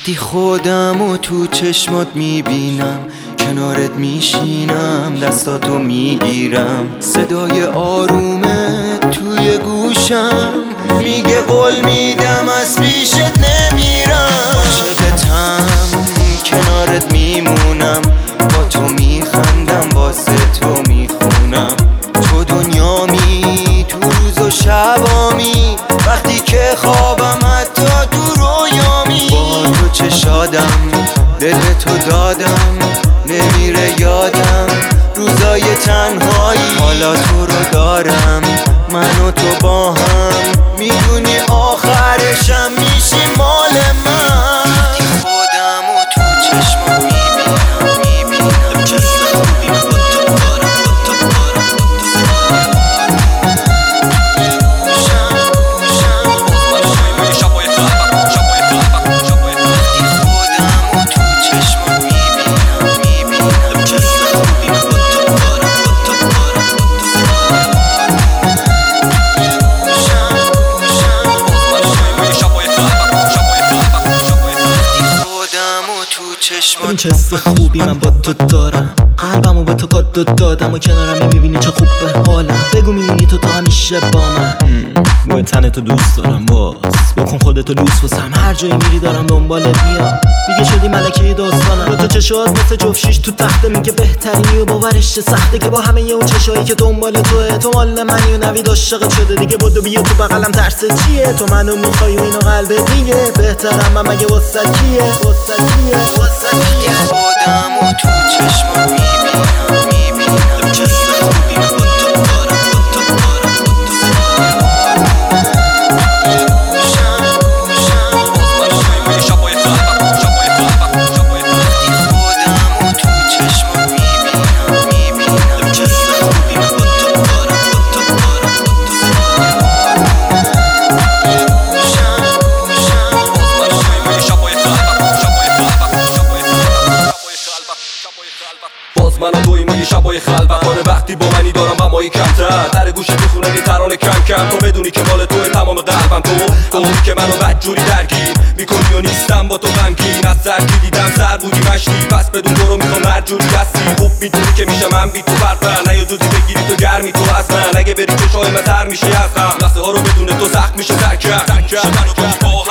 وقتی خودمو تو چشمات میبینم، کنارت میشینم، دستاتو میگیرم، صدای آرومت توی گوشم میگه قول میدم از پیشت نمیرم. عاشقتم، کنارت میمونم، با تو میخندم، واسه تو میخونم. تو دنیامی، تو روز و شبامی، وقتی که خوابم حتی تو رویامی. با تو چه شادم، دل تو دادم، نمیره یادم روزای تنهایی. حالا تو رو دارم، من و تو با هم، میدونی آخرشم میشی مال من. وقتی خودم و تو چشمم میبینم چه خوبی من با تو دارم، با تو دارم، این چه خوبی من با تو دارم، قلبمو به تو کادو دادم و کنارم میبینی چه خوب به حالم. بگو میمونی تو تا همیشه با من، موی تنتو دوست دارم، باز بکن خودتو لوس واسم. هر جایی میری دارم دنبالت میام، دیگه شدی ملکه داستانم. با تو چشات مثل جفشیش تو تخته، میگه بهترینی و باورش چه سخته که با همه اون چشایی که دنبال توه. تو مال منی و نوید عاشقت شده دیگه، بدو بیا تو بغلم، ترس چیه؟ تو منو میخوای و اینو قلبت دیگه، بهترم من مگه واسه کیه؟ واسه کیه؟ واسه کیه؟ خودم و تو چشمم میبینم چه خوبی من با تو دارم، با تو دارم، باز من و توی ما یه شبای خلوت، آره وقتی با منی دارم غمای کمتر، در گوشی میخونه یه ترانه کم کم. تو بدونی که مال توی تمام قلبم، تو اونی که منو بدجوری درگیر میکنی و نیستم با تو غمگین. از سرکی دیدم سر بودی مشتی، پس بدون تو رو میخوام هر جوری دستی. خوب میدونی که میشه من بی تو فرق، نه یا زودی بگیری تو گرمی تو از من. اگه بری چشای من تر میشه از غم، لحظه ها رو بدون تو سخت میشه ترکم.